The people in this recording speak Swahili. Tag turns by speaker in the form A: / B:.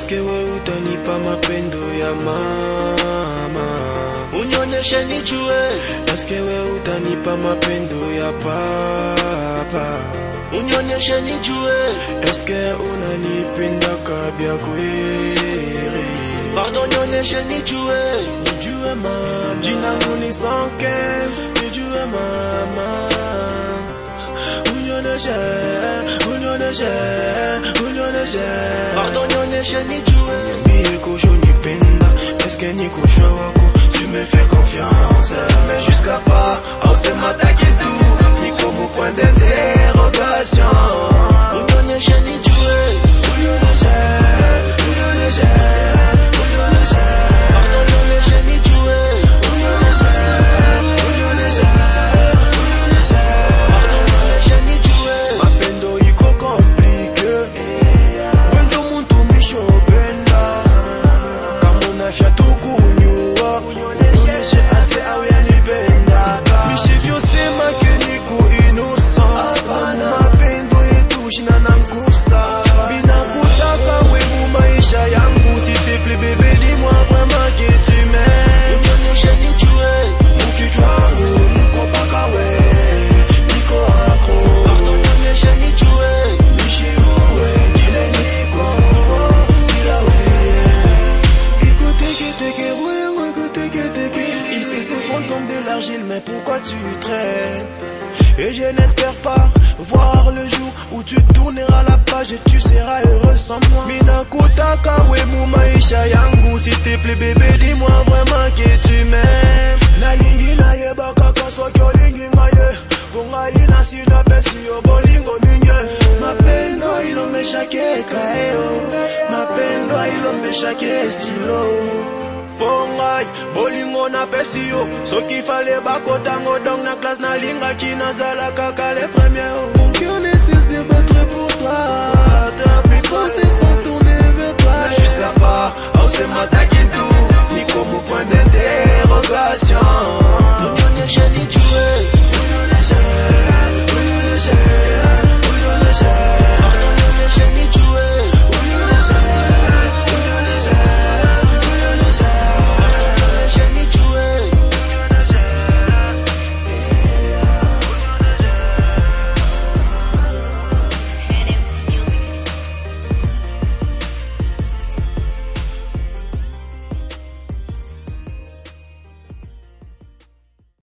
A: Eske we utanipa mapendo ya mama? Unioneshe nijue. Eske we utanipa mapendo ya papa? Unioneshe nijue. Eske unanipenda kabia kweli? Pardon, unioneshe nijue. Nijue mama. Jina nguni 115. Nijue mama. Unioneshe. Pardon, unioneshe nijue. Niye kusho nipenda. Eske niko shwa wako? Tu me fais confiance. Mais jusqu'à pas, on s'est m'attaqué tout. Ni comme au point d'interrogation. Unioneshe nijue. Unioneshe. Pardon, unioneshe nijue. Unioneshe. Pardon, unioneshe nijue. Mapendo iko compliqué. Wendo muntu misho benda. Kama unafya tukunyua. Unioneshe ase au yanipenda. Mishivyo sema ke niko innocent. Mapendo yetu shina nankusa. Bina kutaka webu maisha yangu. S'il te plaît bébé dis-moi vraiment que tu m'aimes. Unioneshe nijue. Mukijwangu muko paka we. Niko akro. Pardon, unioneshe nijue. Mishiuwe dile niko. Dila we. Teke, il fait ses fonds comme de l'argile, mais pourquoi tu traînes? Et je n'espère pas voir le jour où tu tourneras la page et tu seras heureux sans moi. Mina kutaka wemu maisha yangu. S'il te plaît bébé dis-moi vraiment que tu m'aimes. Nalingi na yeba kaka swakyo lingi ngaye. Bunga ina sina besi yo bolingo ninge. Mapendo ilomesha keka eo. Mapendo ilomesha kesilo. Bongai, bolingo na pesi yo. So ki fale bako tango dong na classe na linga ki nazala kaka les premiers. Mon cœur ne cesse de battre pour toi. Mes pensées sont tournées vers toi. Jusqu'à pas, on s'est m'attaqué tout. Ni comme au point d'interrogation.